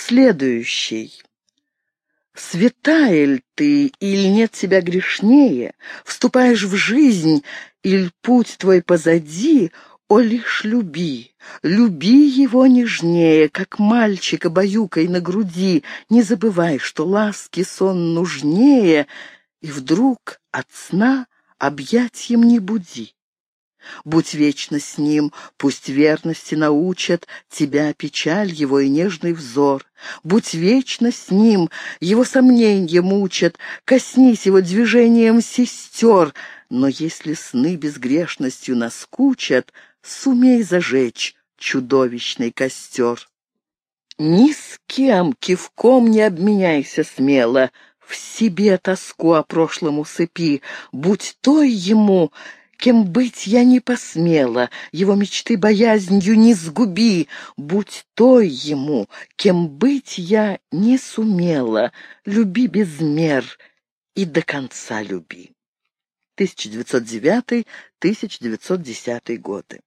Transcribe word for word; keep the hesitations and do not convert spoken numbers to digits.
следующий. Святая ль ты, или нет тебя грешнее? Вступаешь в жизнь, или путь твой позади? О, лишь люби, люби его нежнее, как мальчика баюкой на груди. Не забывай, что ласки сон нужнее, и вдруг от сна объятьем не буди. Будь вечно с ним, пусть верности научат тебя печаль его и нежный взор. Будь вечно с ним, его сомненья мучат, коснись его движением сестер. Но если сны безгрешностью наскучат, сумей зажечь чудовищный костер. Ни с кем кивком не обменяйся смело, в себе тоску о прошлом усыпи, будь той ему, кем быть я не посмела, его мечты боязнью не сгуби, будь той ему, кем быть я не сумела, люби без мер и до конца люби. тысяча девятьсот девятый — тысяча девятьсот десятый годы.